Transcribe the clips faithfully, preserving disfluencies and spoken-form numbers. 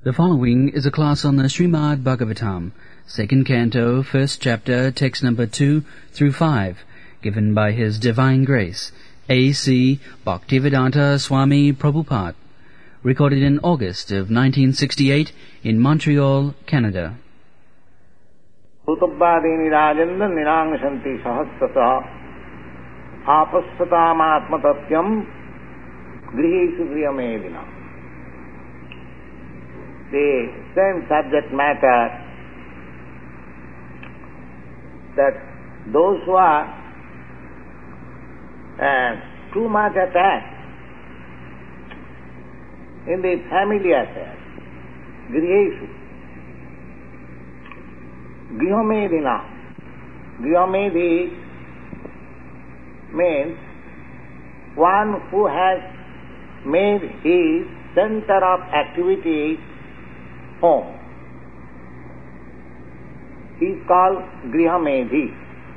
The following is a class on the Srimad Bhagavatam, second canto, first chapter, text number two through five, given by His Divine Grace, A C Bhaktivedanta Swami Prabhupada, recorded in August of nineteen sixty-eight in Montreal, Canada. Uttabhadini rajendra nirangsanti sahasrata apasthatamatmatatyam grihesu griyamedina. The same subject matter, that those who are uh, too much attached in the family affairs, grihesu, grihomedina. Grihomedi means one who has made his center of activity home. He is called Grihomedi.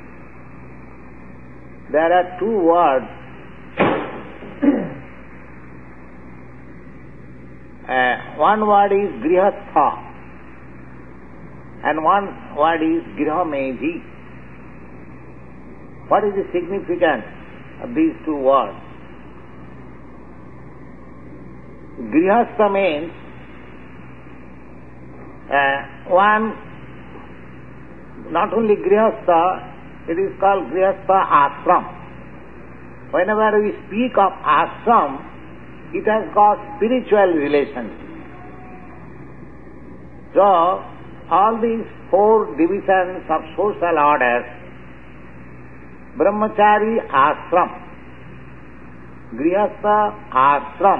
There are two words. uh, one word is Grihastha and one word is Grihomedi. What is the significance of these two words? Grihastha means Uh, one, not only Grihastha, it is called Grihastha Ashram. Whenever we speak of ashram, it has got spiritual relationship. So, all these four divisions of social orders, Brahmachari Ashram, Grihastha Ashram,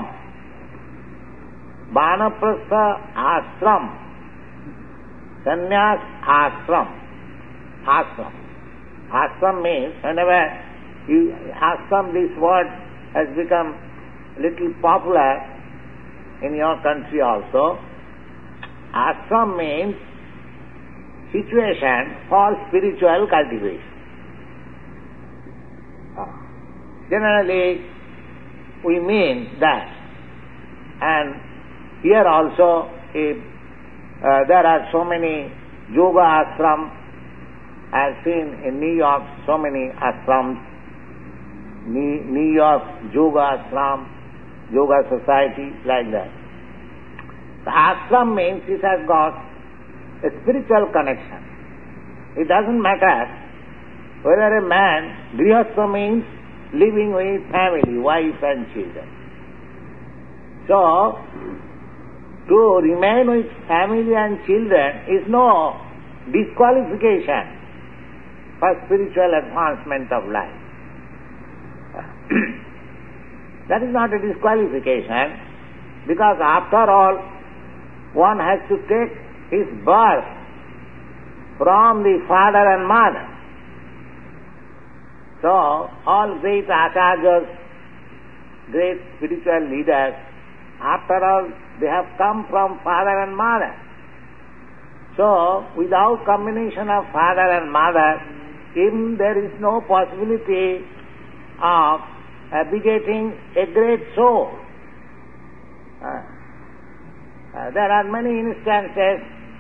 Vanaprastha Ashram, Sannyas ashram. Ashram. Ashram means, whenever you, ashram, this word has become little popular in your country also. Ashram means situation for spiritual cultivation. Generally, we mean that. And here also, if Uh, there are so many yoga ashrams. I have seen in New York so many ashrams. New, New York Yoga Ashram, Yoga Society, like that. The ashram means it has got a spiritual connection. It doesn't matter whether a man, grihastha means living with family, wife and children. So, to remain with family and children is no disqualification for spiritual advancement of life. That is not a disqualification, because after all, one has to take his birth from the father and mother. So, all great acharyas, great spiritual leaders, after all, they have come from father and mother. So, without combination of father and mother, even there is no possibility of uh, begetting a great soul. Uh, uh, there are many instances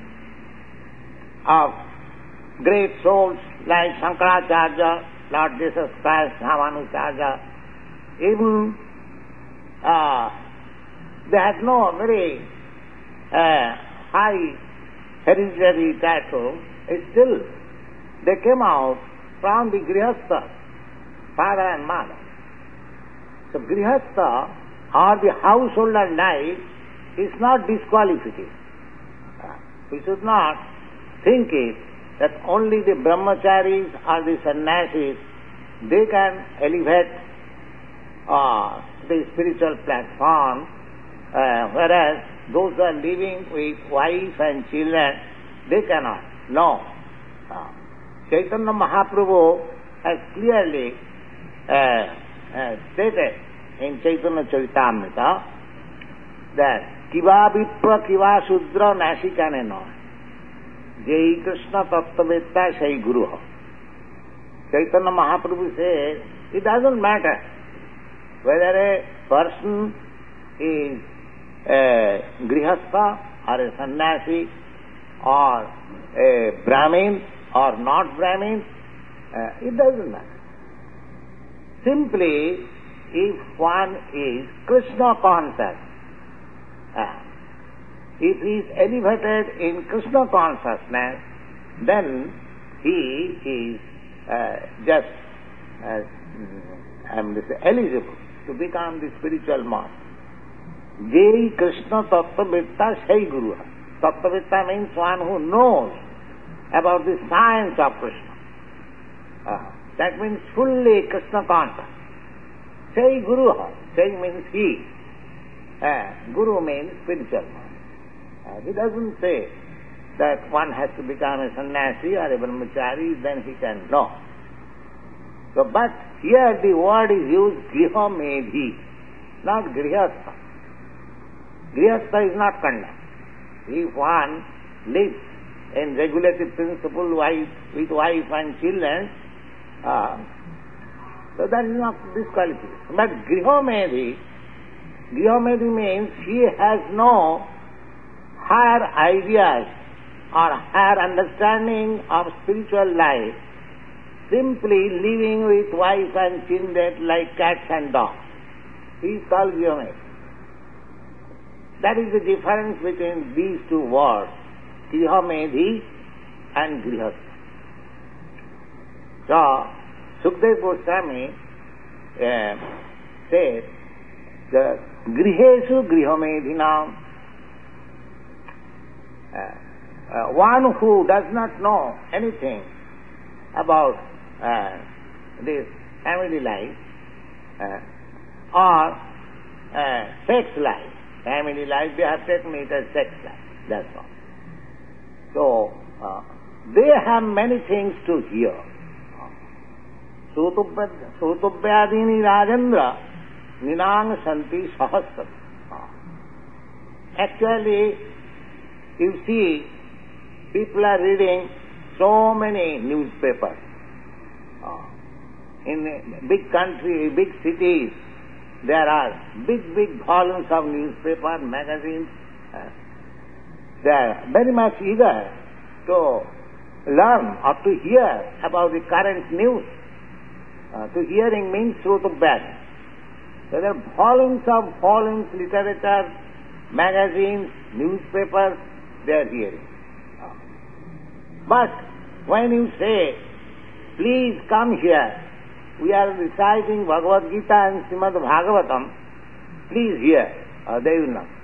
of great souls like Shankaracharya, Lord Jesus Christ, Ramanujarya. Even uh, they had no very uh, high hereditary title. Still, they came out from the grihastha, father and mother. So, grihastha or the householder life is not disqualification. Uh, we should not think it that only the brahmacharis or the sannyasis, they can elevate uh, the spiritual platform, Uh, whereas those who are living with wife and children, they cannot. No. Uh, Chaitanya Mahaprabhu has clearly uh, uh, stated in Chaitanya Charitamrita that Kiva Vipra Kiva Shudra Nasikane no Jai Krishna Tattvetta Sai Guru. Chaitanya Mahaprabhu says, it doesn't matter whether a person is uh, grihastha or a sannyasi or a Brahmin or not Brahmin, uh, it doesn't matter. Simply, if one is Krishna conscious, uh, if he is elevated in Krishna consciousness, then he is uh, just uh, I am eligible to become the spiritual master. Jai Krishna Tattvavitta Sai Guru. Tattvavitta means one who knows about the science of Krishna. Uh, that means fully Krishna conscious. Sai Guru. Sai means he. Uh, Guru means spiritual master. Uh, he doesn't say that one has to become a sannyasi or a brahmachari, then he can know. So, but here the word is used griha medhi, not grihastha. Grihastha is not condemned. If one lives in regulative principle wife, with wife and children, uh, so that is not disqualification. But griha medhi, griha medhi means he has no higher ideas or higher understanding of spiritual life, simply living with wife and children like cats and dogs. He is called Grihamedhi. That is the difference between these two words, Grihamedhi and Grihastha. So, Sukadeva Goswami uh, said, the Grihesu Grihamedhinam, uh, uh, one who does not know anything about uh, this family life uh, or uh, sex life. Family life, they have taken it as sex life, that's all. So, uh, they have many things to hear. Sutubhyadini Rajendra Ninang Santi Sahasrat. Actually, you see, people are reading so many newspapers. Uh, in big country, big cities, there are big, big volumes of newspaper, magazines. Uh, they are very much eager to learn or to hear about the current news. Uh, to hearing means Srutubhyad. So there are volumes of volumes, literature, magazines, newspapers, they are hearing. Uh, but when you say, please come here, we are reciting Bhagavad Gita and Srimad Bhagavatam, please hear, uh, they will not.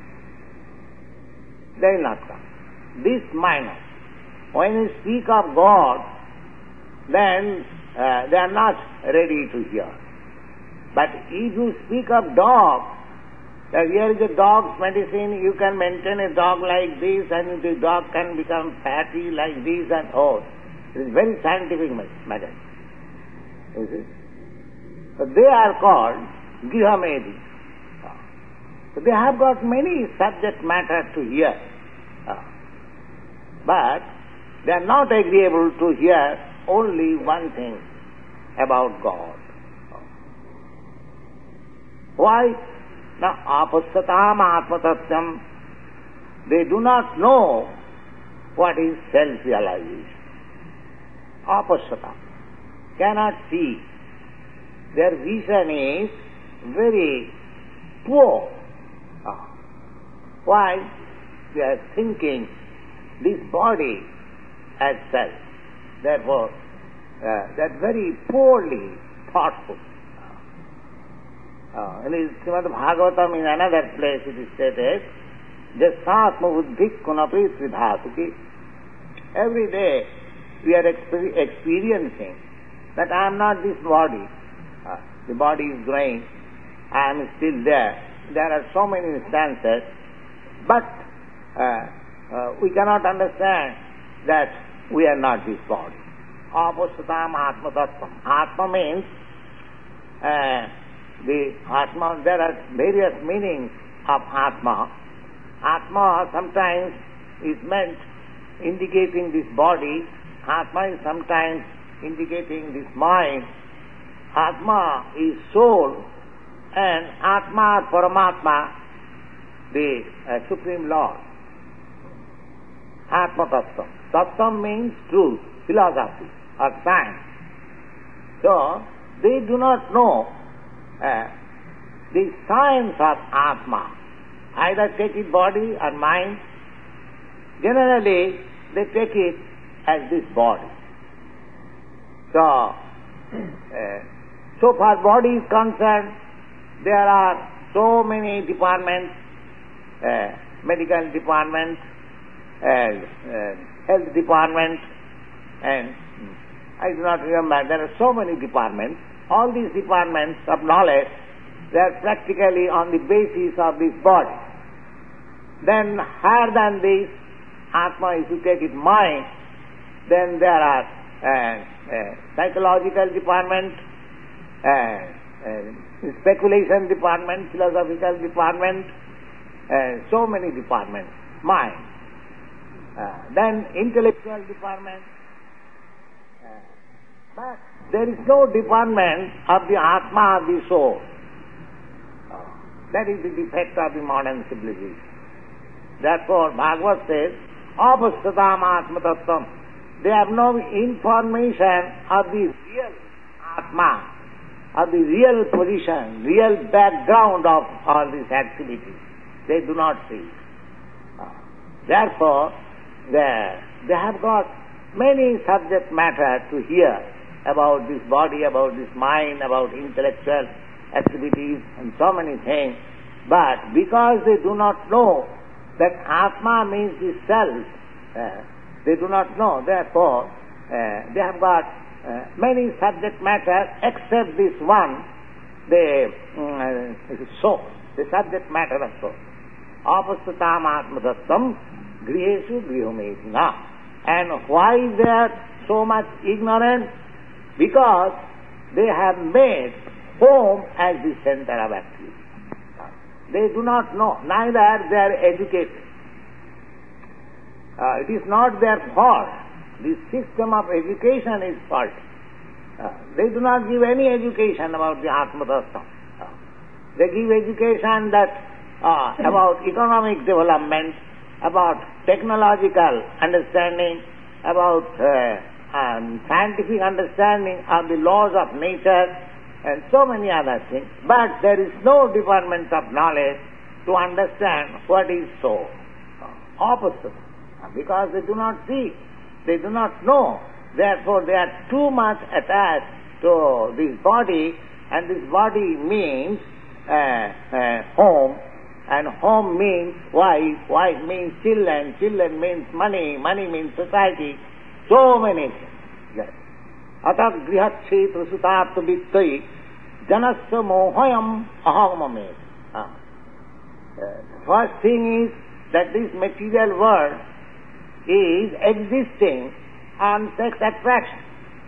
They will not come. This minor. When you speak of God, then uh, they are not ready to hear. But if you speak of dog, that here is a dog's medicine, you can maintain a dog like this and the dog can become fatty like this and oh, it is very scientific matter. You see? So they are called Grihamedhi. So they have got many subject matter to hear. But they are not agreeable to hear only one thing about God. Why? Now, apassatam atmatatyam, they do not know what is self-realization. Apassatam, cannot see. Their vision is very poor. Why? They are thinking this body as self. Therefore, uh, they are very poorly thoughtful. Uh, in Srimad Bhagavatam, in another place it is stated, Jasatma buddhi kunapi tridhasuki. Every day we are exper- experiencing that I am not this body. Uh, the body is growing, I am still there. There are so many instances, but uh, uh, we cannot understand that we are not this body. Apasatam atma tattvam. Atma means uh, the Atma, there are various meanings of Atma. Atma sometimes is meant indicating this body. Atma is sometimes indicating this mind. Atma is soul, and Atma, Paramatma, the uh, Supreme Lord. Atma Tattvam. Tattvam means truth, philosophy or science. So, they do not know uh, the science of Atma. Either take it body or mind. Generally, they take it as this body. So, uh, so far body is concerned, there are so many departments, uh, medical department, uh, uh, health department, and I do not remember, there are so many departments. All these departments of knowledge, they are practically on the basis of this body. Then higher than this, Atma, if you take it mind, then there are uh, uh, psychological department, uh, uh, speculation department, philosophical department, uh, so many departments, mind. Uh, then intellectual department. Uh, but there is no department of the Atma of the soul. Uh, that is the defect of the modern civilization. Therefore, Bhagavad says, Apastatam Atma Tattvam. They have no information of the real Atma, of the real position, real background of all these activities. They do not see. Uh, therefore, they, they have got many subject matter to hear about this body, about this mind, about intellectual activities and so many things. But because they do not know that Atma means the self, uh, they do not know. Therefore, uh, they have got uh, many subject matter except this one, the uh, soul, the subject matter of soul. Apastatam Atma Tattvam Griheshu Grihomedina. And why they are so much ignorant? Because they have made home as the center of activity. They do not know, neither they are educated. Uh, it is not their fault. The system of education is faulty. Uh, they do not give any education about the Atma Tattva. Uh, they give education that uh, about economic development, about technological understanding, about uh, um, scientific understanding of the laws of nature, and so many other things. But there is no department of knowledge to understand what is soul. Opposite. Because they do not see, they do not know. Therefore, they are too much attached to this body, and this body means uh, uh, home, and home means wife, wife means children, children means money, money means society, so many things. Yes. Atat grihat kshetra sutat vittai janasya mohayam ahamame. First thing is that this material world is existing on sex attraction.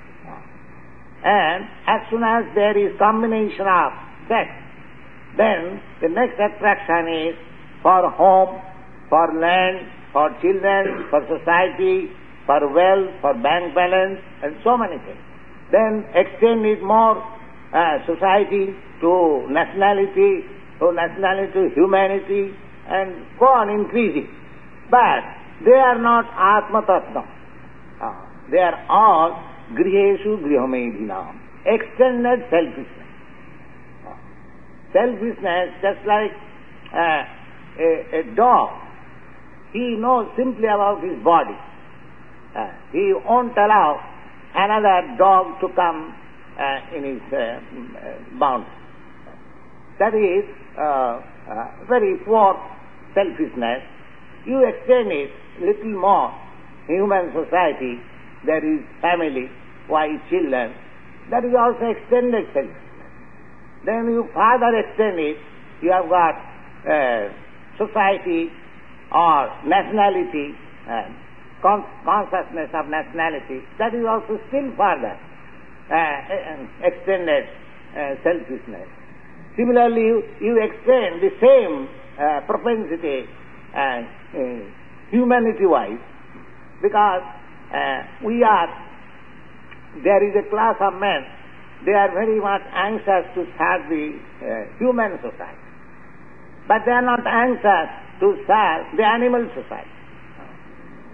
And as soon as there is combination of sex, then the next attraction is for home, for land, for children, for society, for wealth, for bank balance, and so many things. Then extend it more, uh, society to nationality, to nationality to humanity, and go on increasing. But they are not Atma Tattva. Uh, they are all Griheshu Grihomedinam. Extended selfishness. Uh, selfishness, just like uh, a, a dog. He knows simply about his body. Uh, he won't allow another dog to come uh, in his uh, bounds. That is uh, uh, very poor selfishness. You extend it little more. Human society, there is family, wife, children. That is also extended selfishness. Then you further extend it, you have got uh, society or nationality, uh, con- consciousness of nationality. That is also still further uh, extended uh, selfishness. Similarly, you, you extend the same uh, propensity uh, uh, humanity-wise, because uh, we are, there is a class of men, they are very much anxious to serve the uh, human society. But they are not anxious to serve the animal society.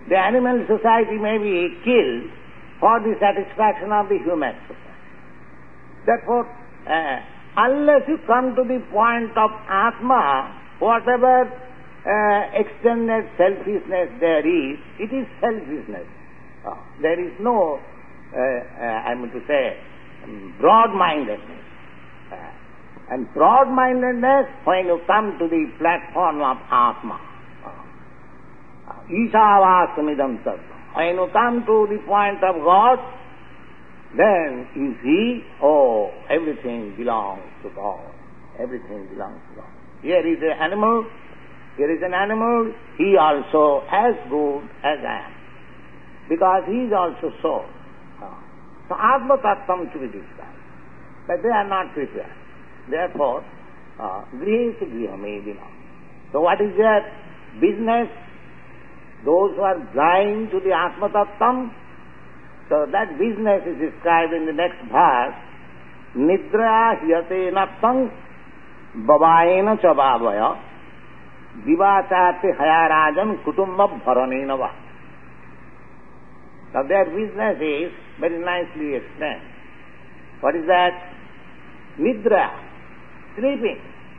the animal society may be killed for the satisfaction of the human society. Therefore, uh, unless you come to the point of Atma, whatever uh, extended selfishness there is, it is selfishness. Uh, there is no, uh, uh, I mean to say, um, broad-mindedness. Uh, and broad-mindedness, when you come to the platform of Atma, Ishavastamidam Tattva. When you come to the point of God, then you see, oh, everything belongs to God. Everything belongs to God. Here is an animal, here is an animal, he also as good as I am. Because he is also soul. So Atma Tattvam to be described. But they are not prepared. Therefore, grihe se griha may belong. So what is their business? Those who are blind to the Atma Tattvam, so that business is described in the next verse. Nidra hyate nattam babayena chabavaya divachate hayarajan kutumba bharanena va. Now their business is very nicely explained. What is that? Nidra, sleeping.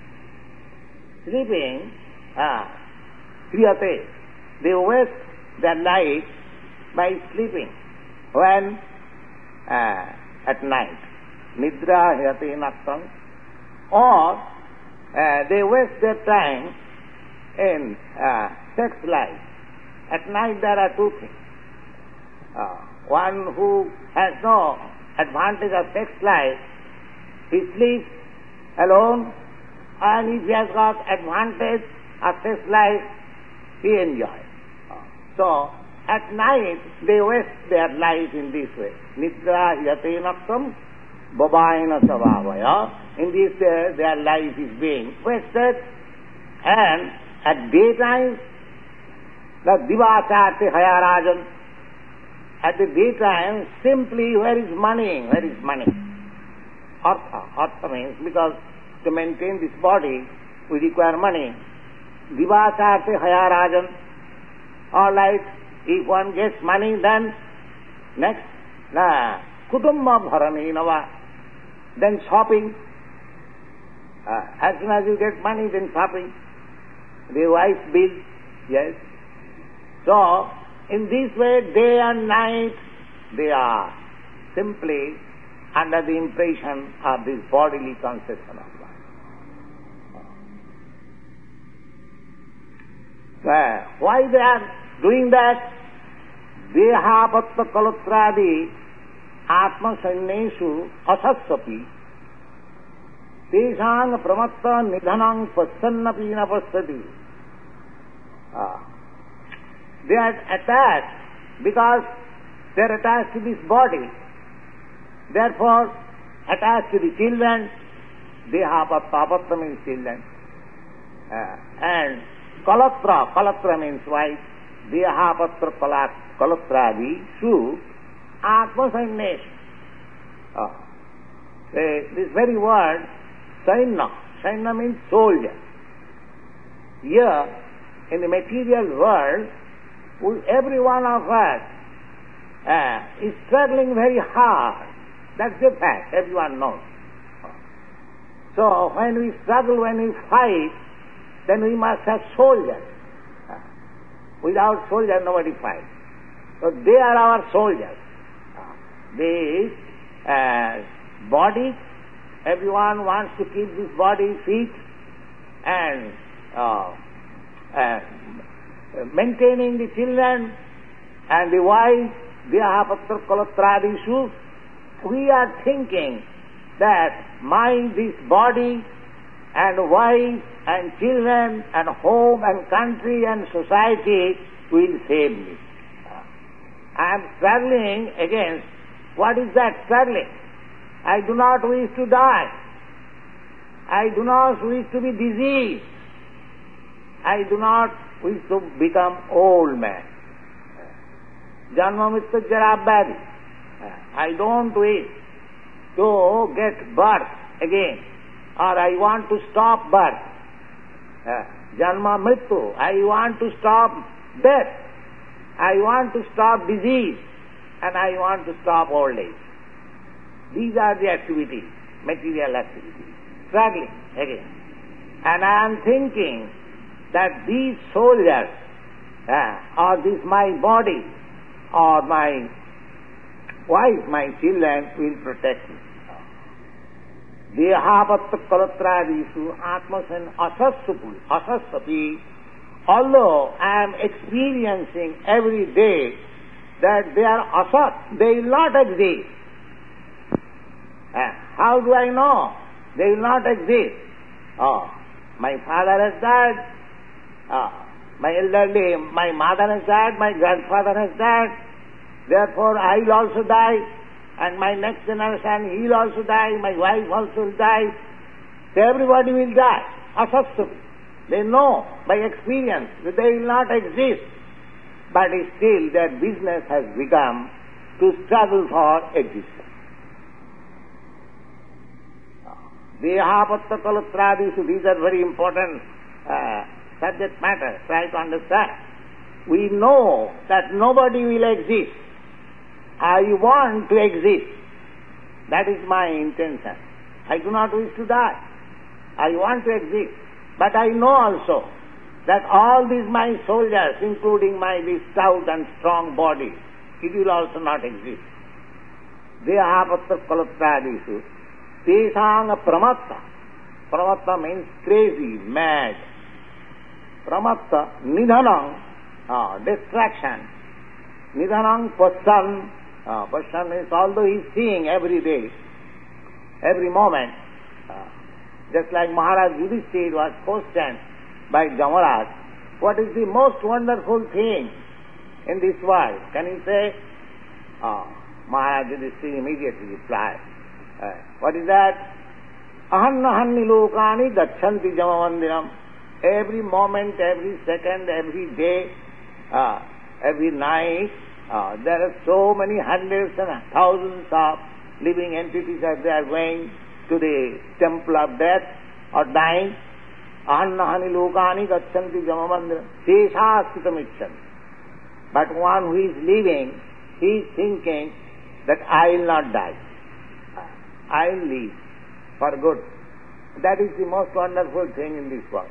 Sleeping, ah, hyate. They waste their life by sleeping. When? Uh, at night. Nidra hyate nattam. Or uh, they waste their time in uh, sex life. At night there are two things. Uh, one who has no advantage of sex life, he sleeps alone, and if he has got advantage of sex life, he enjoys. So, at night, they waste their life in this way. Nidra hyate nattam babayena savavaya. In this way, their life is being wasted. And at daytime, the divachate hayarajan. At the daytime, simply, where is money? Where is money? Artha. Artha means, because to maintain this body, we require money. Divachate hayarajan. All right, if one gets money, then next, nah, kutumba bharanenava, then shopping. Uh, as soon as you get money, then shopping. The wife's bill, yes. So, in this way, day and night, they are simply under the impression of this bodily conception of life. Uh, why they are doing that? Dehapatta kalatradi atma sannesu asassapi tesang pramatta nidhanang passannapi na passati. They are attached because they are attached to this body. Therefore, attached to the children, dehapatta, apatta means children. Uh, and kalatra, kalatra means wife. Dehapatra kalatradi su atma sannesu. Uh, this very word, saina, saina means soldier. Here, in the material world, every one of us uh, is struggling very hard. That's the fact, everyone knows. So, when we struggle, when we fight, then we must have soldiers. Without soldiers, nobody fights. So they are our soldiers. This uh, body, everyone wants to keep this body fit and uh, uh, maintaining the children and the wife, Dehapatra Kalatradisu. We are thinking that my this body and wife and children and home and country and society will save me. I am struggling against, what is that struggling? I do not wish to die. I do not wish to be diseased. I do not wish to become old man. Janma mrityu jara vyadhi. I don't wish to get birth again, or I want to stop birth. Janma mrityu, I want to stop death. I want to stop disease, and I want to stop old age. These are the activities, material activities. Struggling again. And I am thinking that these soldiers, uh, or this my body, or my wife, my children will protect me. Dehapatta kalatradisu atmasan asassapu, asassapi. Although I am experiencing every day that they are asat, they will not exist. Uh, how do I know? They will not exist. Oh, my father has died. Oh, my elderly, my mother has died. My grandfather has died. Therefore, I will also die. And my next generation, he will also die. My wife also will die. So everybody will die. Asassapi. They know by experience that they will not exist. But still their business has become to struggle for existence. Dehapatta kalatradisu, these are very important uh, subject matter. Try to understand. We know that nobody will exist. I want to exist. That is my intention. I do not wish to die. I want to exist. But I know also that all these my soldiers, including my this stout and strong body, it will also not exist. Dehapatta kalatradisu. Tesang pramatta. Pramatta means crazy, mad. Pramatta, nidhanam, uh, distraction. Nidhanam passan. Uh, passan means although he is seeing every day, every moment, uh, just like Maharaj Yudhishthira was questioned by Jamaraj, what is the most wonderful thing in this world? Can you say? Uh, Maharaj Yudhishthira immediately replied, uh, what is that? Ahannahanni lokani gachanti jamamandiram. Every moment, every second, every day, uh, every night, uh, there are so many hundreds and thousands of living entities as they are going to the temple of death or dying. Ahannahani lokani gachanti jamamandiram. Sheshasthitam. But one who is living, he is thinking that I will not die. I will live for good. That is the most wonderful thing in this world.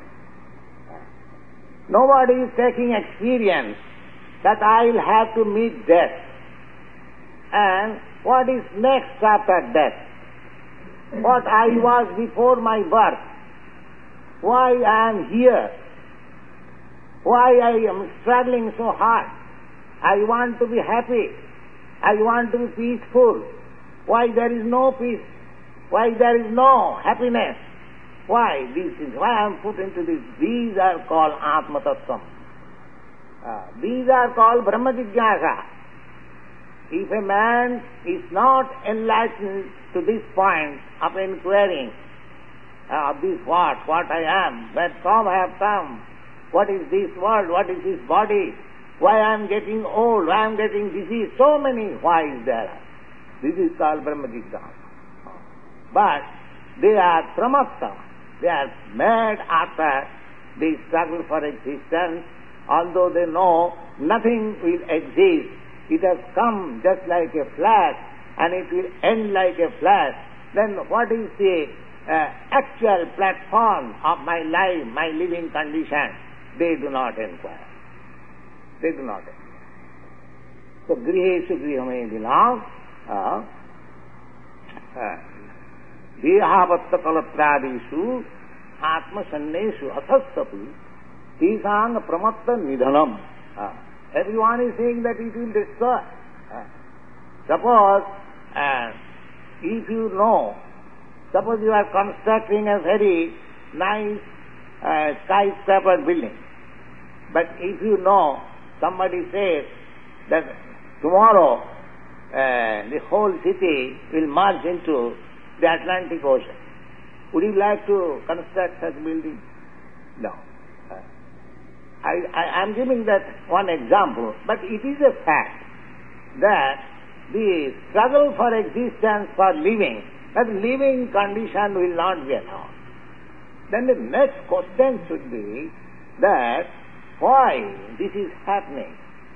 Nobody is taking experience that I will have to meet death. And what is next after death? What I was before my birth. Why I am here. Why I am struggling so hard. I want to be happy. I want to be peaceful. Why there is no peace? Why there is no happiness? Why? This is why I am put into this. These are called Atma Tattvam. Uh, these are called Brahma Jigyasa. If a man is not enlightened to this point of inquiring uh, of this what, what I am, where from I have come, what is this world, what is this body, why I am getting old, why I am getting disease, so many whys there are. This is called Brahma Jigyasa. But they are pramatta. They are mad after the struggle for existence, although they know nothing will exist. It has come just like a flash and it will end like a flash. Then what is the uh, actual platform of my life, my living condition? They do not inquire. They do not inquire. So, griheshu grihame dinam, dehapatta kalatradisu atma sannesu asassapi tisang pramatta nidhanam. Everyone is saying that it will destroy. Suppose, uh, if you know, suppose you are constructing a very nice uh, skyscraper building, but if you know, somebody says that tomorrow uh, the whole city will merge into the Atlantic Ocean, would you like to construct such building? No. I, I am giving that one example, but it is a fact that the struggle for existence, for living, that living condition will not be allowed. Then the next question should be that why this is happening?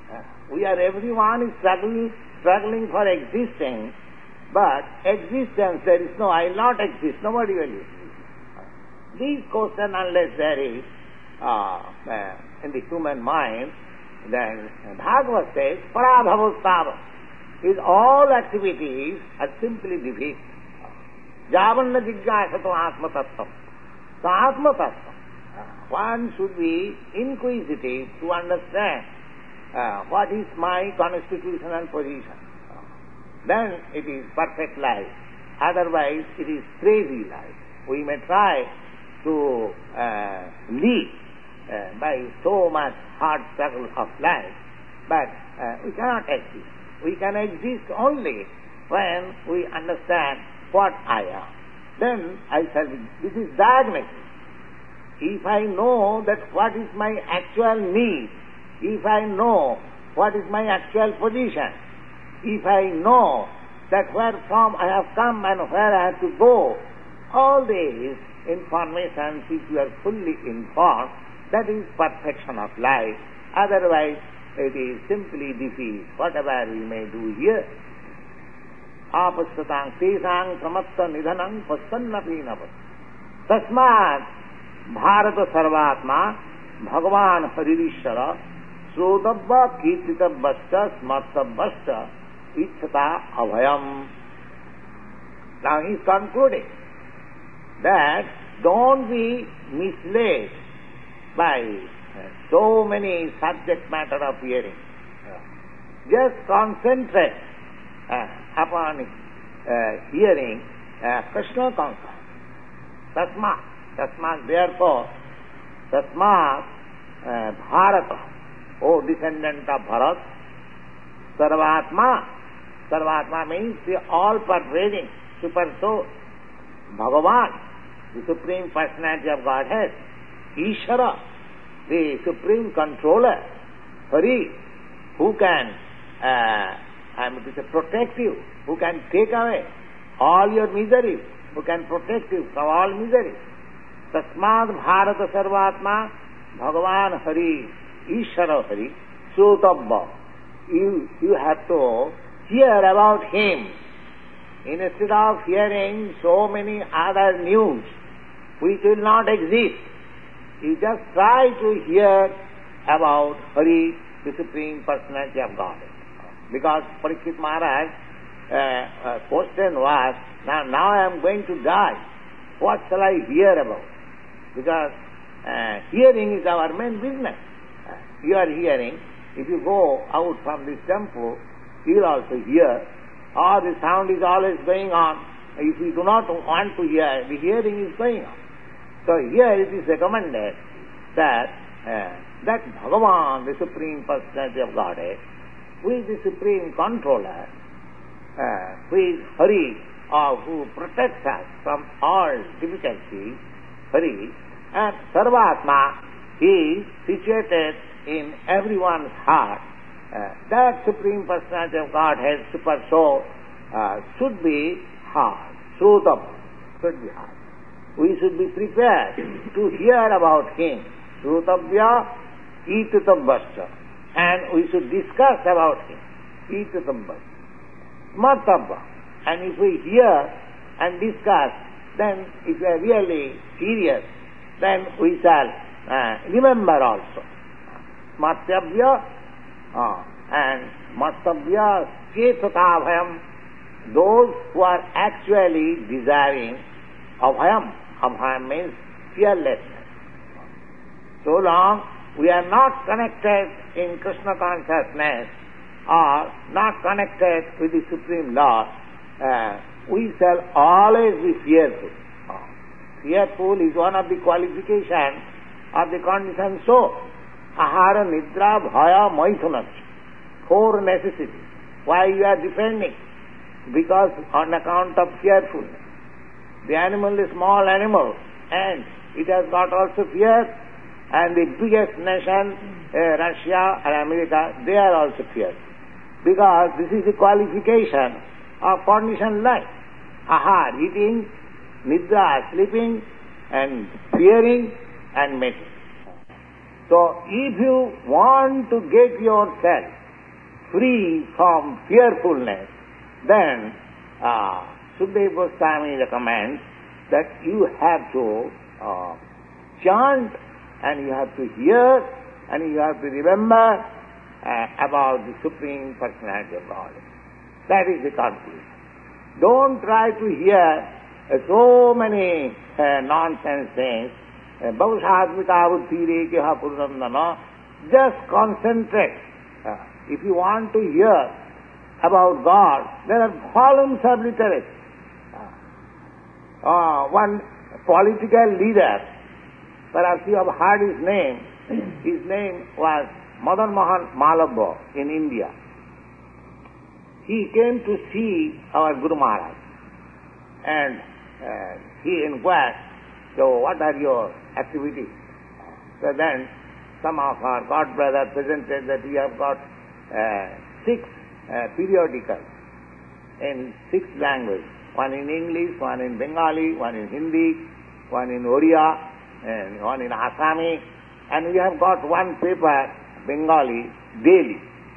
Uh, we are, everyone is struggling, struggling for existing, but existence, there is no, I will not exist, nobody will exist. These questions, unless there is uh, uh, in the human mind, then Bhagavad says, parabhavostava, is all activities are simply defeat. Javanna jigyasato atmatattvam. So atmatattvam. One should be inquisitive to understand uh, what is my constitutional position. Then it is perfect life. Otherwise it is crazy life. We may try to uh, live uh, by so much hard struggle of life, but uh, we cannot exist. We can exist only when we understand what I am. Then I shall be, this is diagnosis. If I know that what is my actual need, if I know what is my actual position, if I know that where from I have come and where I have to go, all these informations, if you are fully informed, that is perfection of life. Otherwise, it is simply defeat, whatever we may do here. Apasatang tesang pramatta nidhanam passannapi navat. Tasmat bharata sarvatma bhagavan haririshara srodabba kirtitabbascha smartabbascha ichata abhayam. Now he is concluding that don't be misled by so many subject matter of hearing. Just concentrate uh, upon uh, hearing uh, Krishna consciousness. Tasmat, Tasmat, therefore, Tasmat uh, Bharata, O descendant of Bharat, Sarvatma, Sarvatma means the all-pervading super soul, Bhagavan, the Supreme Personality of Godhead, Ishara, the Supreme Controller, Hari, who can, uh, I mean to say, protect you, who can take away all your miseries, who can protect you from all miseries. Tasmad Bharata Sarvatma Bhagavan Hari, Ishara Hari, Srotabba. You, you have to hear about him. Instead of hearing so many other news which will not exist, you just try to hear about Hari, the Supreme Personality of God. Because Parikshit Maharaj, uh, uh, question was, now, now I am going to die. What shall I hear about? Because uh, hearing is our main business. Uh, you are hearing. If you go out from this temple, you will also hear. Or the sound is always going on. If you do not want to hear, the hearing is going on. So here it is recommended that uh, that Bhagavan, the Supreme Personality of Godhead, who is the Supreme Controller, uh, who is Hari, or who protects us from all difficulties, Hari, and Sarvatma, he is situated in everyone's heart. Uh, that Supreme Personality of Godhead, Super Soul, uh, should be heard, Srutam, should be heard. We should be prepared to hear about him, Srutabhya Itatabbascha, and we should discuss about him, Itatabbascha, Smartabha. And if we hear and discuss, then if we are really serious, then we shall uh, remember also. Smartabhya uh, and Smartabhya Chetatavayam, those who are actually desiring Abhayam. Abhayam means fearlessness. So long we are not connected in Krishna consciousness or not connected with the Supreme Lord, uh, we shall always be fearful. Uh, fearful is one of the qualifications of the conditioned soul. Ahara, Nidra, Bhaya, Maithunam. Four necessities. Why you are defending? Because on account of fearfulness. The animal is a small animal and it has got also fear, and the biggest nation, uh, Russia and America, they are also fearful. Because this is the qualification of conditioned life. Ahar, eating, Nidra, sleeping, and fearing and mating. So if you want to get yourself free from fearfulness, then uh, Sukadeva Goswami recommends that you have to uh, chant and you have to hear and you have to remember uh, about the Supreme Personality of God. That is the conclusion. Don't try to hear uh, so many uh, nonsense things. Bhavashadmita buddhi rekeha purnandana. Just concentrate. Uh, if you want to hear about God, there are volumes of literature. Uh, uh, one political leader, perhaps you have heard his name, his name was Madan Mohan Malabha in India. He came to see our Guru Maharaj and uh, he inquired, so what are your activities? So then some of our God brothers presented that we have got uh, six uh, periodicals in six languages, one in English, one in Bengali, one in Hindi, one in Oriya, and one in Assami, and we have got one paper, Bengali, daily.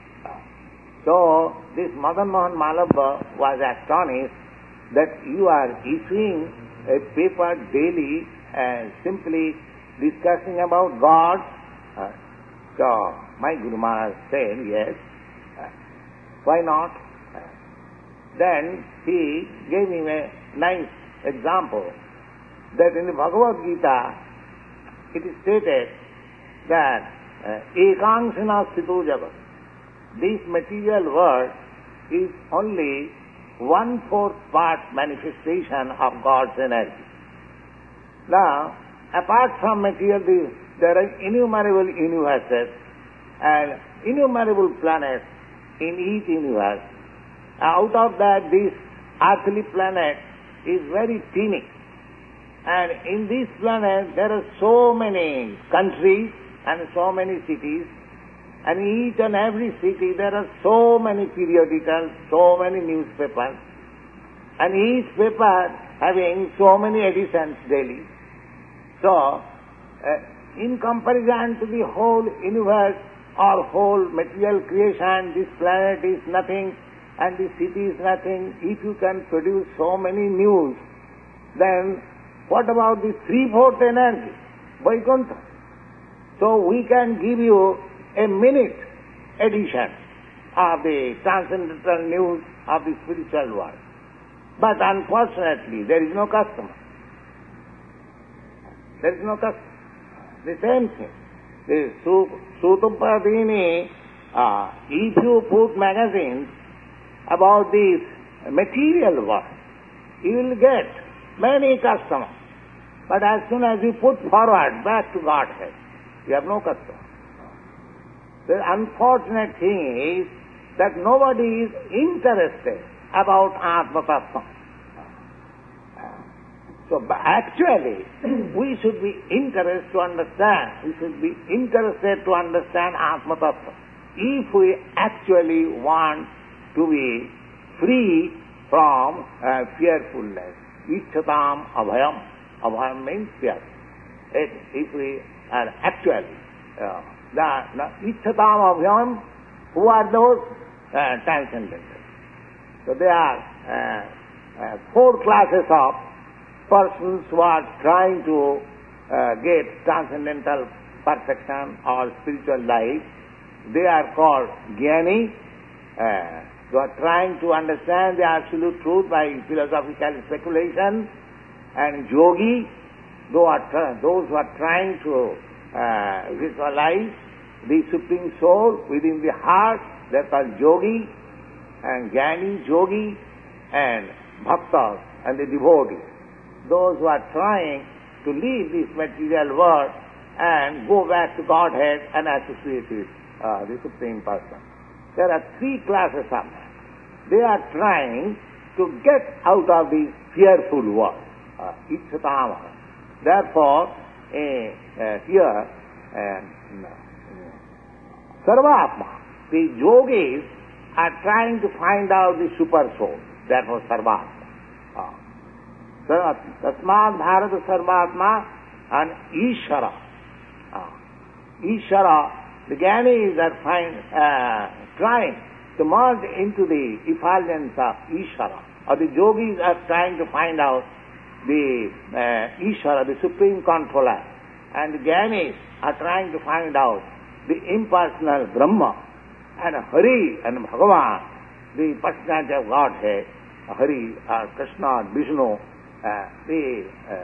So this Madan Mohan Malabha was astonished that you are issuing a paper daily and simply discussing about God. Uh, so my Guru Maharaj said, yes, uh, why not? Uh, then he gave him a nice example that in the Bhagavad Gita it is stated that ekangsana sthito jagat, this material world is only one-fourth part manifestation of God's energy. Now, apart from material, there are innumerable universes and innumerable planets in each universe. Out of that, this earthly planet is very teeny. And in this planet, there are so many countries and so many cities. And in each and every city, there are so many periodicals, so many newspapers. And each paper having so many editions daily. So, uh, in comparison to the whole universe or whole material creation, this planet is nothing and this city is nothing. If you can produce so many news, then what about the three-fourth energy, Vaikuntha? So we can give you a minute edition of the transcendental news of the spiritual world. But unfortunately, there is no customer. There is no customer. The same thing. The Sutupadini, uh, if you put magazines about this material world, you will get many customers. But as soon as you put forward back to Godhead, you have no customer. The unfortunate thing is that nobody is interested about Atma Tattva. So actually, we should be interested to understand, we should be interested to understand Atma Tattva. If we actually want to be free from uh, fearfulness, Ichchatam Abhayam. Abhayam means fear. If, if we are actually uh, the, the Ichchatam Abhyam, who are those? Uh, transcendentals. So there are uh, uh, four classes of persons who are trying to uh, get transcendental perfection or spiritual life. They are called Jnani, uh, who are trying to understand the absolute truth by philosophical speculation, and Yogi, those, are tra- those who are trying to uh, visualize the Supreme Soul within the heart, they are called Yogi, and Jnani, Yogi, and Bhaktas, and the devotees. Those who are trying to leave this material world and go back to Godhead and associate with uh, the Supreme Person. There are three classes of men. They are trying to get out of this fearful world. Uh, Ichchatama. Therefore, uh, uh, here, uh, Sarvatma, the yogis are trying to find out the super soul. Therefore, Sarvatma. Uh, Tasmad Bharata Sarvatma and Ishara. Uh, Ishara, the Jnanis are find, uh, trying to merge into the effulgence of Ishvara, or the yogis are trying to find out the uh, Ishvara, the supreme controller, and the Jnainis are trying to find out the impersonal Brahma, and Hari and Bhagavan, the personality of Godhead, Hari or Krishna or Vishnu, uh, the uh,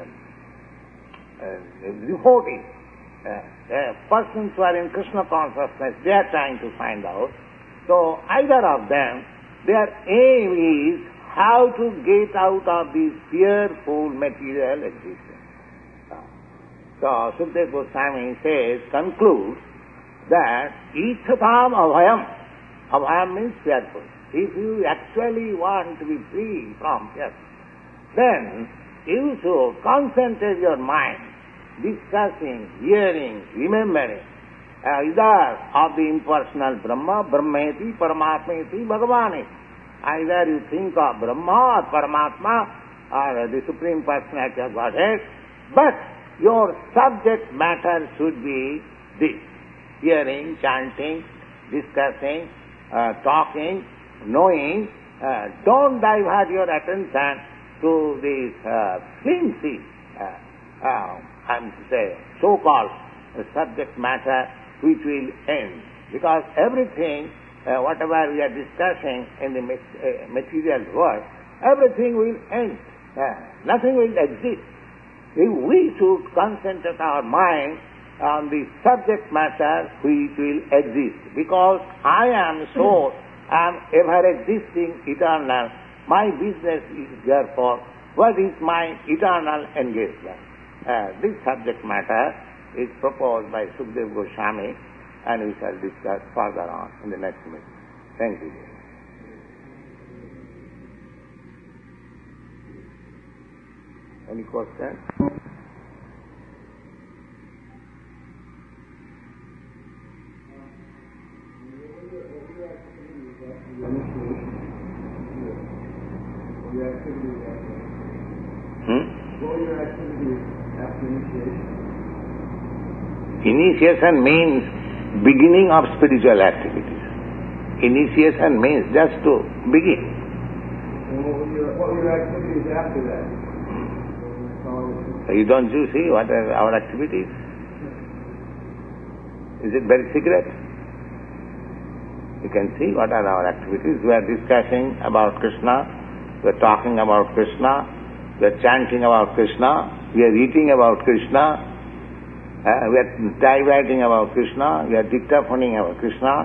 uh, devotees, uh, uh, persons who are in Krishna consciousness, they are trying to find out. So either of them, their aim is how to get out of this fearful material existence. Uh, so Sukadeva Goswami says, concludes that Ichatam Abhayam, Abhayam means fearful. If you actually want to be free from fear, then you should concentrate your mind, discussing, hearing, remembering, either of the impersonal Brahma, Brahmeti, Paramatmeti, Bhagavani. Either you think of Brahma or Paramatma or the Supreme Personality of Godhead, but your subject matter should be this: hearing, chanting, discussing, uh, talking, knowing. Uh, don't divert your attention to this uh, flimsy, uh, uh, I'm to say, so-called subject matter which will end. Because everything, uh, whatever we are discussing in the uh, material world, everything will end. Uh, nothing will exist. If we should concentrate our mind on the subject matter which will exist, because I am so, I am ever-existing, eternal, my business is therefore, what is my eternal engagement? Uh, this subject matter is proposed by Sukadeva Goswami, and we shall discuss further on in the next meeting. Thank you. Any questions? Hmm? What were your activities after initiation? Initiation means beginning of spiritual activities. Initiation means just to begin. And what were your, what were your activities after that? You don't you see what are our activities? Is it very secret? You can see what are our activities. We are discussing about Krishna, we are talking about Krishna, we are chanting about Krishna, we are eating about Krishna, uh, we are diverting about Krishna, we are dictaphoning about Krishna.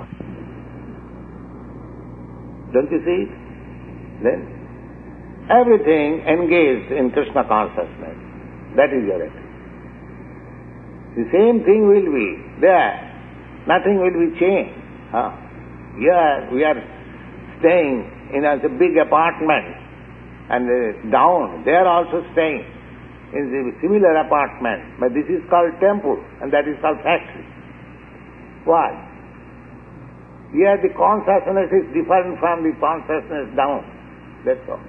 Don't you see it? Then everything engaged in Krishna consciousness. That is your activity. The same thing will be there. Nothing will be changed. Huh? Here we are staying in a big apartment, and uh, down they are also staying in the similar apartment, but this is called temple and that is called factory. Why? Here the consciousness is different from the consciousness down. That's all.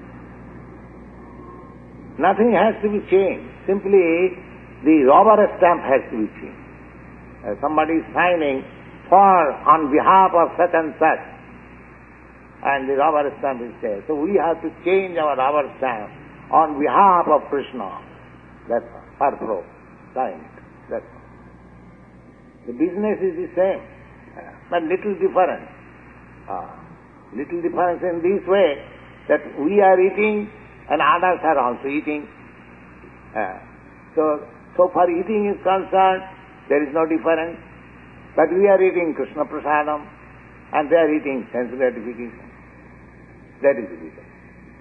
Nothing has to be changed. Simply the rubber stamp has to be changed. Uh, somebody is signing for on behalf of such and such, and the rubber stamp is there. So we have to change our rubber stamp on behalf of Krishna. That's all. Per pro. Sign it. That's all. The business is the same, but little difference. Uh, little difference in this way that we are eating and others are also eating. Uh, so, so far eating is concerned, there is no difference. But we are eating Krishna Prasadam and they are eating sense gratification. That is the difference.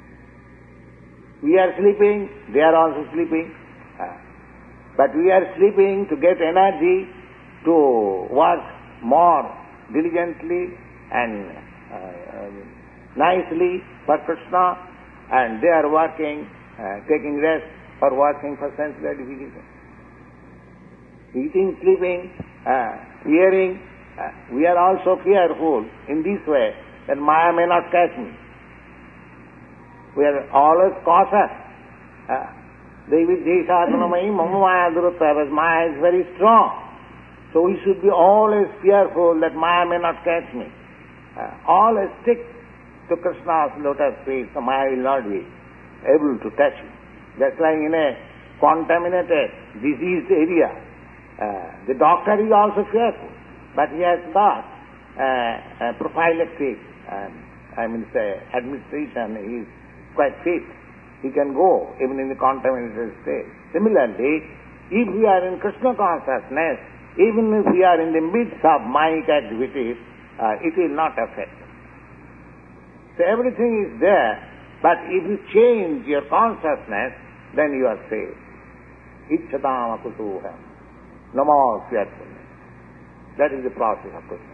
We are sleeping, they are also sleeping. Uh, but we are sleeping to get energy to work more diligently and uh, uh, nicely for Krishna, and they are working, uh, taking rest for working for sense gratification. Eating, sleeping, uh, hearing, uh, we are also fearful in this way that Maya may not catch me. We are always cautious. Devi Deshatanamai Mama Maya Durutta, but Maya is very strong. So we should be always fearful that Maya may not catch me. uh, all stick to Krishna's lotus feet, so Maya will not be able to touch you. Just like in a contaminated, diseased area, uh, the doctor is also careful, but he has got uh, a prophylactic, um, I mean say, administration, he is quite fit. He can go even in the contaminated state. Similarly, if we are in Krishna consciousness, even if we are in the midst of Mayic activities, uh, it will not affect. So everything is there, but if you change your consciousness, then you are saved. Ichchatam akutuham. Namo syatvam. That is the process of Krishna.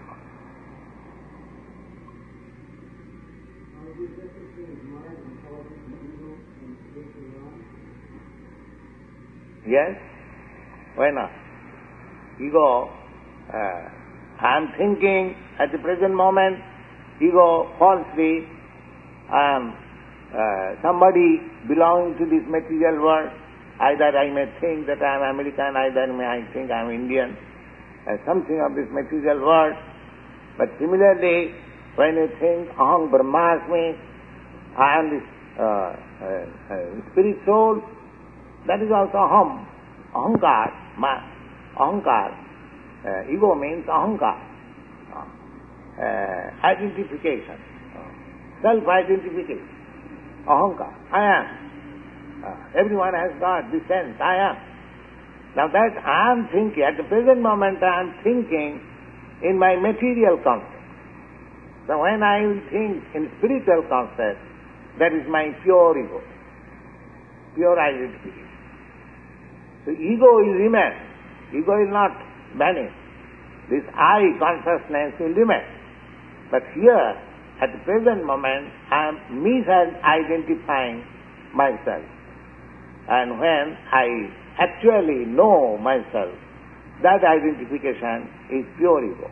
Yes? Why not? Ego, uh, I am thinking at the present moment, ego falsely, I am uh, somebody belonging to this material world. Either I may think that I am American, either may I think I am Indian, uh, something of this material world. But similarly, when you think Aham Brahmasmi, I am this uh, uh, uh, spirit soul, that is also Aham, Ahankar, ma, Ahankar. Uh, ego means Ahankar, uh, uh, identification, uh, self-identification, Ahankar, I am. Uh, everyone has got this sense, I am. Now that I am thinking, at the present moment I am thinking in my material concept. So when I will think in spiritual concept, that is my pure ego, pure identification. So ego will remain, ego will not vanish. This I consciousness will remain. But here, at the present moment, I am misidentifying myself. And when I actually know myself, that identification is pure ego.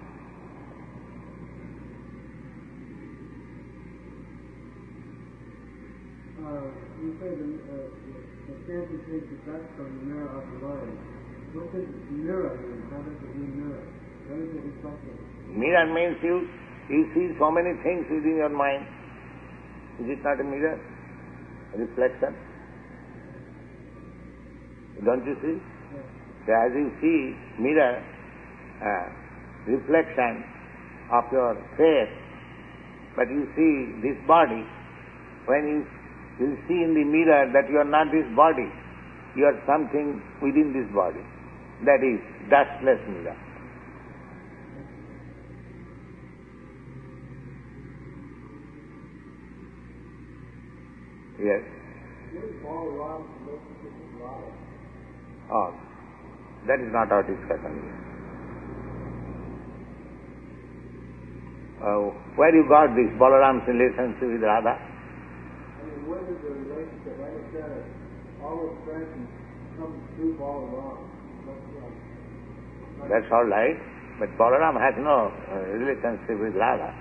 Uh, you say the, uh, the fancy takes effect from the mirror of the mind. What does mirror mean? How does it mean mirror? What is it reflecting? Mirror means you, you see so many things within your mind. Is it not a mirror? A reflection? Don't you see? Yes. So as you see mirror, uh, reflection of your face, but you see this body, when you, you see in the mirror that you are not this body, you are something within this body. That is dustless mirror. Yes? Oh, that is not our discussion here. Uh, where you got this Balaram's relationship with Radha? I mean, what is the relationship? Like I said, all expressions come through Balaram. That's all right, but Balaram has no uh, relationship with Radha.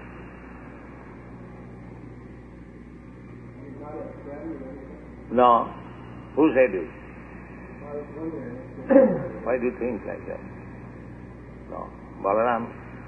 He's not a friend or anything? No. Who said it? I was wondering. Why do you think like that? No. Balaram.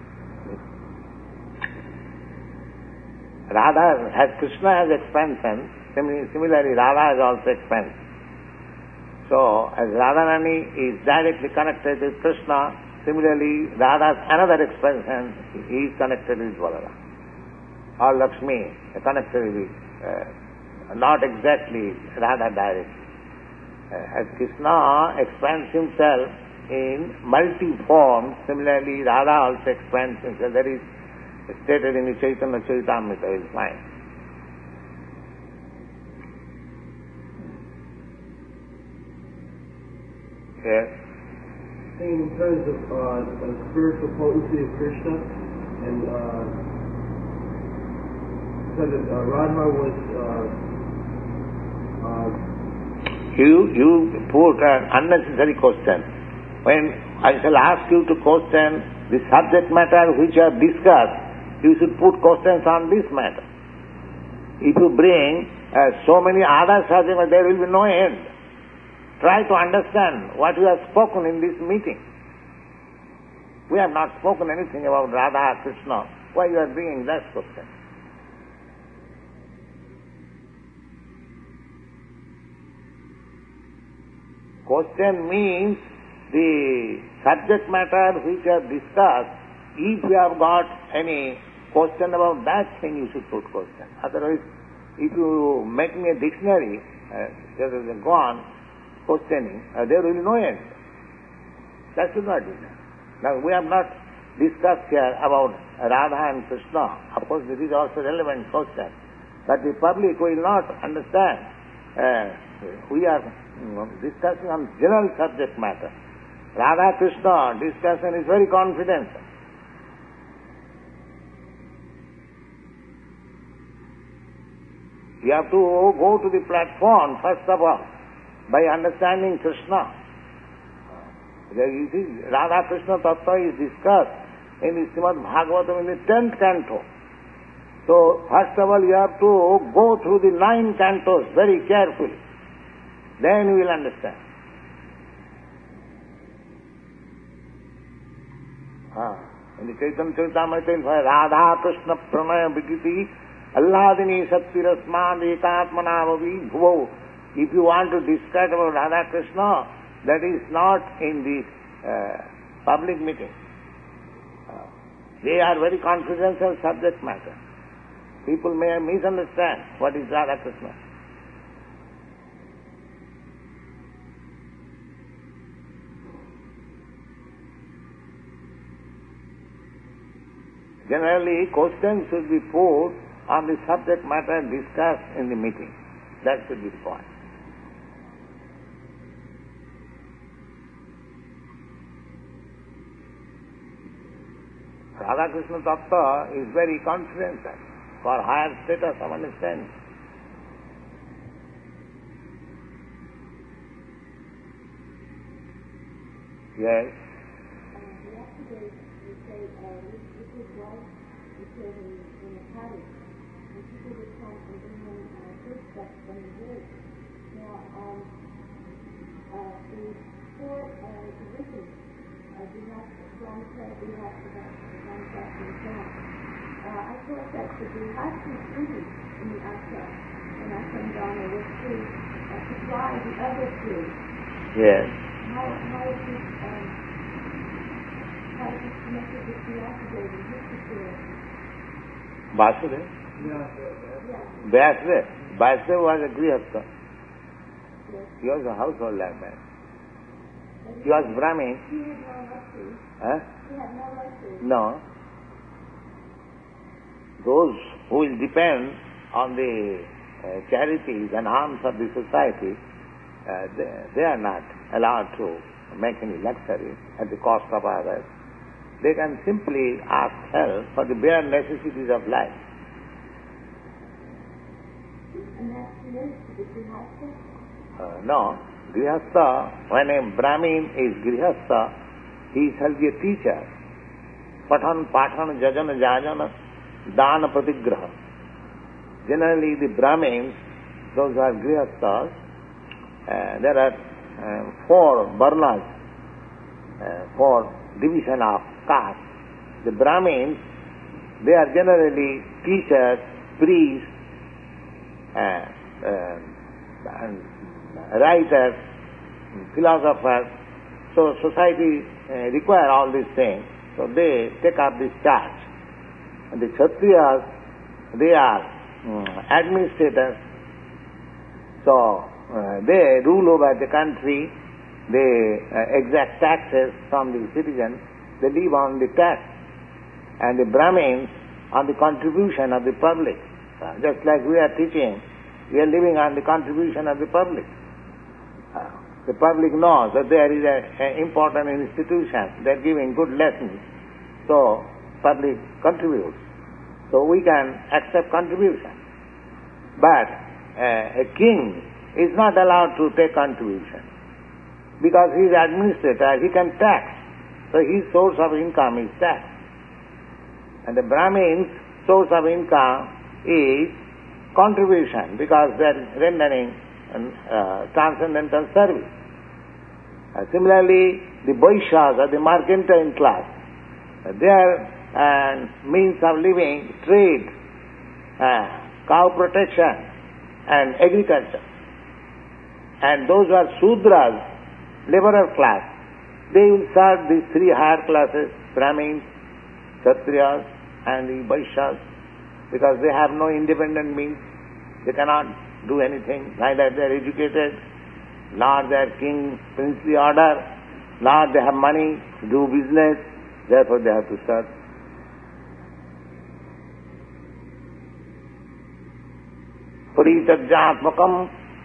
Radha has, Krishna has expansion, similarly Radha has also expansion. So, as Radharani is directly connected with Krishna, similarly Radha's another expansion, he is connected with Balaram. Or Lakshmi, connected with, uh, not exactly Radha directly. Uh, as Krishna expands himself in multi-forms, similarly Radha also expands himself. That is stated in the Chaitanya Charitamrita, you will find. Yes? Saying in terms of uh, the spiritual potency of Krishna, and uh, said that uh, Radha was uh, uh, You, you put an unnecessary question. When I shall ask you to question the subject matter which you have discussed, you should put questions on this matter. If you bring uh, so many other subject matter, there will be no end. Try to understand what we have spoken in this meeting. We have not spoken anything about Radha, Krishna. Why you are bringing that question? Question means the subject matter which you have discussed. If you have got any question about that thing, you should put question. Otherwise, if you make me a dictionary, uh, there is a go on questioning, uh, there will be no end. That should not be done. Now, we have not discussed here about Radha and Krishna. Of course, this is also a relevant question. But the public will not understand. Uh, we are you know, discussing on general subject matter. Radha Krishna discussion is very confidential. You have to go to the platform, first of all, by understanding Krishna. You see, Radha Krishna Tattva is discussed in the Srimad Bhagavatam in the tenth canto. So, first of all, you have to go through the nine cantos very carefully. Then you will understand. Ah. In the Chaitanya Charitamrita, it says, Radha Krishna Pranaya Vigiti Alladini Satvirasman Ekatmanavavi Bhuvo. If you want to discuss about Radha Krishna, that is not in this uh, public meeting. Uh, they are very confidential subject matter. People may misunderstand what is Radha Krishna. Generally, questions should be put on the subject matter discussed in the meeting. That should be the point. Radha Krishna Tattva is very confidential for higher status of understanding. Yes. Yesterday you said uh, this is wife you said in, in a cottage, and people would come and bring him uh, food stuff from the village. Now, um, uh, the four uh, divisions uh, do not strong say do not prevent one step in front. Uh, I thought that the Grihastha duty in the ashram, and ashram dharma was to uh, supply the other two. Yes. How, how is this, um, how is this connected with Vyasadeva and his spirit? Vasudev? Yeah. Yeah. Vasudev. Vasudev was a Grihastha. Yes. He was a household man. He was Brahmin. He had no luxury. Huh? He had no luxury. No. Those who will depend on the uh, charities and alms of the society, uh, they, they are not allowed to make any luxury at the cost of others. They can simply ask help for the bare necessities of life. And that's related to the Grihastha? Uh, no. Grihastha, when a Brahmin is Grihastha, he is held a teacher. Pathan, Pathan, Jajana, Jajana, Dana, Pratigraha. Generally, the Brahmins, those are Grihasthas, uh, there are uh, four varnas, uh, four division of caste. The Brahmins, they are generally teachers, priests, uh, uh, and writers, philosophers. So society uh, require all these things. So they take up this charge. And the Kshatriyas, they are um, administrators. So uh, they rule over the country. They uh, exact taxes from the citizens. They live on the tax. And the Brahmins on the contribution of the public. Uh, just like we are teaching, we are living on the contribution of the public. Uh, the public knows that there is an important institution, they are giving good lessons, so public contributes. So we can accept contribution. But uh, a king is not allowed to take contribution because he is administrator, he can tax. So his source of income is tax. And the Brahmin's source of income is contribution because they are rendering uh, transcendental service. Uh, similarly, the Vaishyas or the mercantile class, uh, they are and means of living, trade, uh, cow protection and agriculture. And those who are Sudras, laborer class, they will serve these three higher classes, Brahmins, Kshatriyas and the Vaishyas, because they have no independent means. They cannot do anything, neither they are educated, nor they are king, princely order, nor they have money to do business, therefore they have to serve. Paritajyatmakam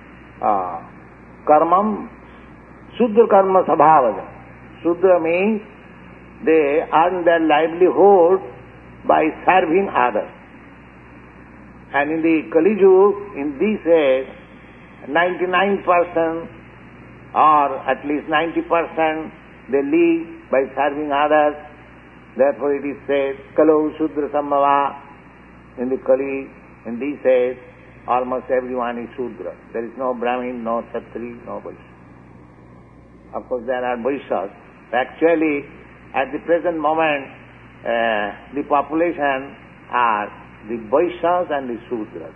karmam Sudra karma sabhavajam. Sudra means they earn their livelihood by serving others. And in the Kali Yuga, in this age, ninety-nine percent or at least ninety percent they live by serving others. Therefore it is said, Kalo Sudra Sambhava. In the Kali, in this age, almost everyone is Sudra. There is no Brahmin, no Kshatri, no Vaishya. Of course there are Vaishyas. Actually, at the present moment, uh, the population are the Vaishyas and the Sudras.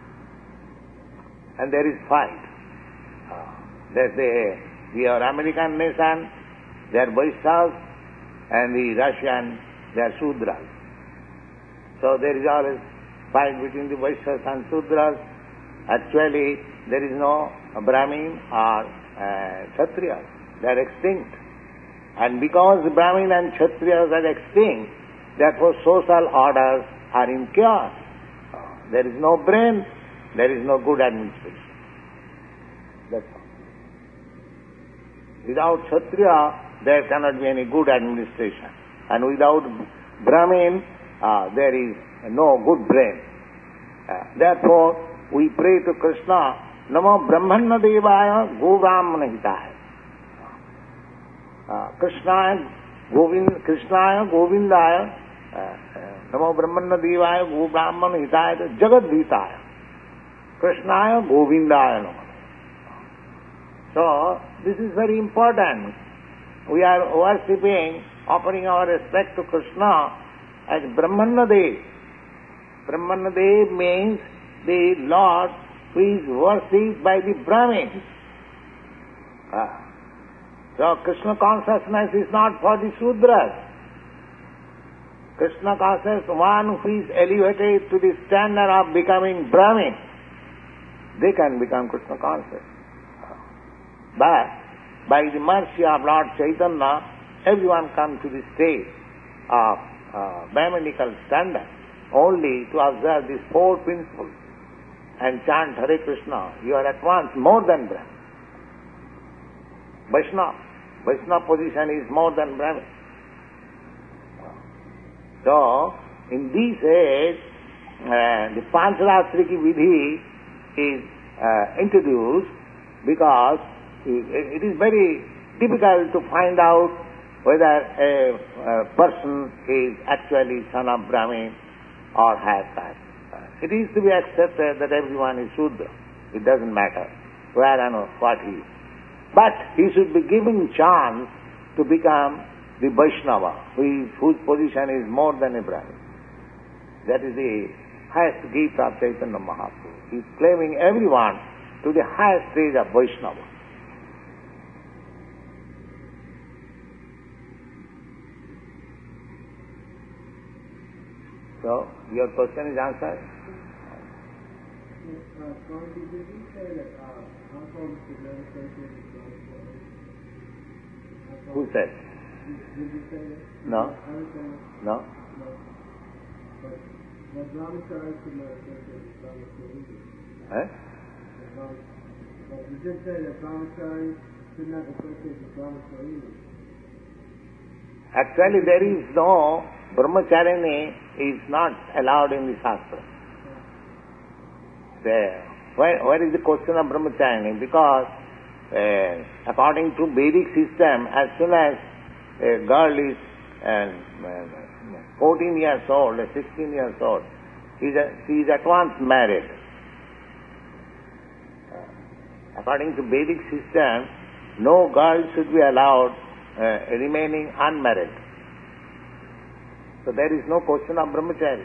And there is fight. Uh, there's the, the our American nation, they are Vaishyas, and the Russian, they are Sudras. So there is always fight between the Vaishyas and Sudras. Actually, there is no Brahmin or uh, Kshatriyas. They are extinct. And because the Brahmin and Kshatriyas are extinct, therefore social orders are in chaos. There is no brain, there is no good administration. That's all. Without Kshatriya, there cannot be any good administration. And without Brahmin, uh, there is no good brain. Uh, therefore, we pray to Krishna, Namo Brahmanna Devaya Go Brahmana Hitaya. Uh, Krishna Govind, Krishnaya Govindaya Namo Brahmanna Devaya Go Brahmana Hitaya Jagat Hitaya Krishnaya Govindaya Namo. So, this is very important. We are worshipping, offering our respect to Krishna as Brahmanna Dev. Brahmanna Dev means the Lord who is worshipped by the Brahmins. Ah. So Krishna consciousness is not for the Sudras. Krishna consciousness, one who is elevated to the standard of becoming Brahmin, they can become Krishna conscious. But by the mercy of Lord Chaitanya, everyone comes to the stage of uh, Brahminical standard only to observe these four principles and chant Hare Krishna. You are at once more than Brahmin. Vaishnava. Vaishnava position is more than Brahmin. So, in this age, uh, the Pancharatriki Vidhi is uh, introduced because it, it is very difficult to find out whether a, a person is actually son of Brahmin or has caste. It is to be accepted that everyone is Shudra. It doesn't matter where and what he is. But he should be given chance to become the Vaishnava, who is, whose position is more than a Brahmin. That is the highest gift of Chaitanya Mahaprabhu. He is claiming everyone to the highest stage of Vaishnava. So, your question is answered? Uh, Swamiji, did you say that uh, unfocused meditation is not for? Who said? Did, did you say that? No. I was saying, No? no. But the brahmachari could meditation is brahmachari. Eh? But you did say that brahmachari could not associate with brahmachari. Actually, there is no brahmacharini is not allowed in the Shastra. There. Where, where is the question of brahmacharini? Because uh, according to Vedic system, as soon as a girl is uh, fourteen years old, sixteen years old, she is, a, she is at once married. Uh, according to Vedic system, no girl should be allowed uh, remaining unmarried. So So there is no question of brahmacharya.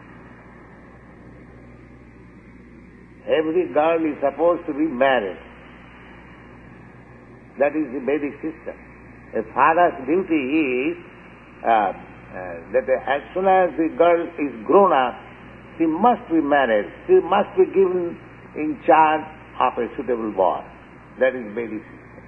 Every girl is supposed to be married. That is the Vedic system. A father's duty is uh, uh, that as soon as the girl is grown up, she must be married. She must be given in charge of a suitable boy. That is Vedic system.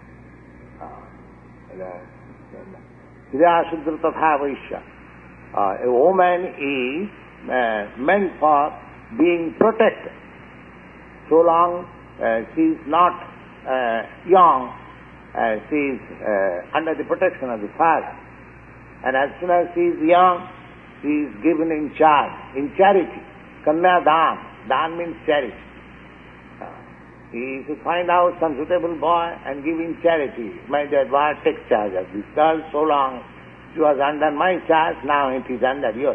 Kriya Shudra Tatha Vaishya. A woman is uh, meant for being protected. So long uh, she is not uh, young, uh, she is uh, under the protection of the father. And as soon as she is young, she is given in charge, in charity. Kanya Dan. Dan means charity. Uh, he should find out some suitable boy and give him charity. My dear boy, take charge of this girl. So long she was under my charge, now it is under yours.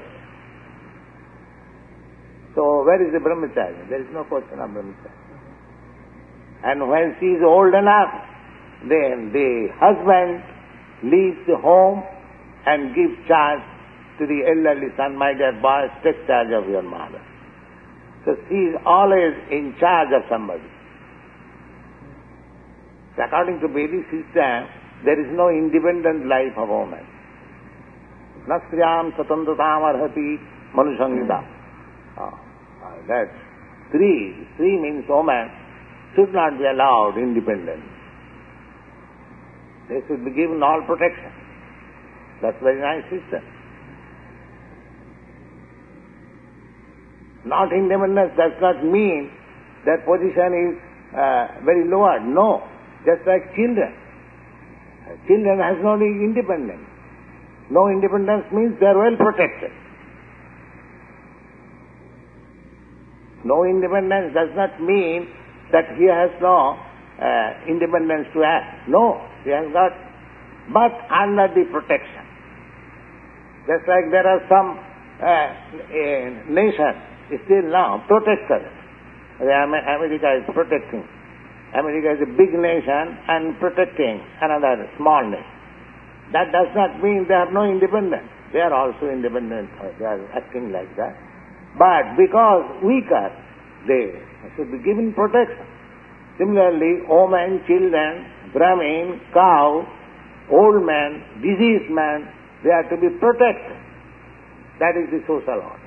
So where is the brahmacharya? There is no question of brahmacharya. And when she is old enough, then the husband leaves the home and gives charge to the elderly son, my dear boy, take charge of your mother. So she is always in charge of somebody. So according to Vedic system, there is no independent life of woman. Nastriyam satantratam arhati manusangita. Oh, that three, three means woman should not be allowed independence. They should be given all protection. That's very nice system. Not independence does not mean that position is uh, very lowered. No, just like children. Children has no independence. No independence means they are well protected. No independence does not mean that he has no uh, independence to act. No, he has got, but under the protection. Just like there are some uh, nations still now protectors. America is protecting. America is a big nation and protecting another small nation. That does not mean they have no independence. They are also independent. They are acting like that. But because weaker, they should be given protection. Similarly, women, children, Brahmin, cow, old man, diseased man, they are to be protected. That is the social order.